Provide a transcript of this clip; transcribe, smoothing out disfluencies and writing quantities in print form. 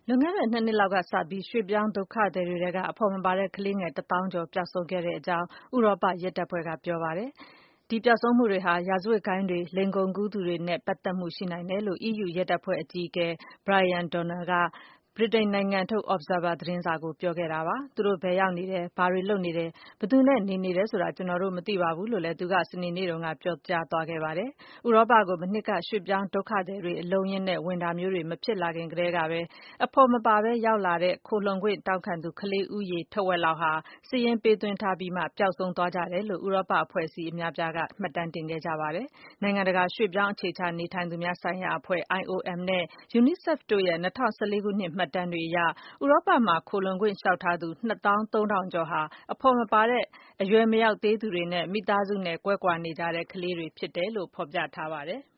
လွန်ခဲ့တဲ့ 2 နှစ်လောက်ကစပြီး ရွှေ့ပြောင်းဒုက္ခသည်တွေထဲက အဖော်မပါတဲ့ ကလေးငယ် 10,000 ကျော် ပျောက်ဆုံးခဲ့ကြောင်း ဥရောပ ရဲတပ်ဖွဲ့က ပြောပါတယ်။ ဒီပျောက်ဆုံးမှုတွေဟာ ရာဇဝတ်ဂိုဏ်းတွေ၊ လိင်ကုန်ကူးသူတွေနဲ့ ပတ်သက်မှုရှိနိုင်တယ်လို့ EU ရဲတပ်ဖွဲ့ အကြီးအကဲ Brian O'Donnell က ဗြိတိန်နိုင်ငံထုတ် Observer သတင်းစာကို ပြောခဲ့တာပါ။ သူတို့ ဘယ်ရောက်နေတယ်၊ ဘာတွေလုပ်နေတယ်၊ ဘယ်သူနဲ့ နေနေတယ်ဆိုတာ ကျနော်တို့ မသိပါဘူးလို့လည်း သူက စနေနေ့တုန်းက ပြောကြားသွားခဲ့ပါတယ်။ ဥရောပကို မနှစ်က ရွှေ့ပြောင်းဒုက္ခသည်တွေ အလုံးအရင်းနဲ့ ဝင်တာမျိုးတွေ မဖြစ်လာခင်ကတည်းက အဖော်မပါဘဲ ရောက်လာတဲ့ ခိုလှုံခွင့်တောင်းခံသူ ကလေးဦးရေ ထက်ဝက်လောက်ဟာ စာရင်းပေးသွင်းထားပြီးမှ ပျောက်ဆုံးသွားကြတယ်လို့ ဥရောပအဖွဲ့အစည်း အများအပြားက မှတ်တမ်းတင်ခဲ့ကြပါတယ်။ နိုင်ငံတကာ ရွှေ့ပြောင်းအခြေချနေထိုင်သူများဆိုင်ရာအဖွဲ့ IOM နဲ့ UNICEF တို့ရဲ့ ၂၀၁၄ ခုနှစ် မှတ်တမ်းတွေအရ ဥရောပမှာ ခိုလှုံခွင့်လျှောက်ထားသူ 230,000 ကျော်ဟာ အဖော်မပါတဲ့ အရွယ်မရောက်သေးသူတွေနဲ့ မိသားစုနဲ့ ကွဲကွာနေကြတဲ့ ကလေးတွေဖြစ်တယ်လို့ ဖော်ပြထားပါတယ်။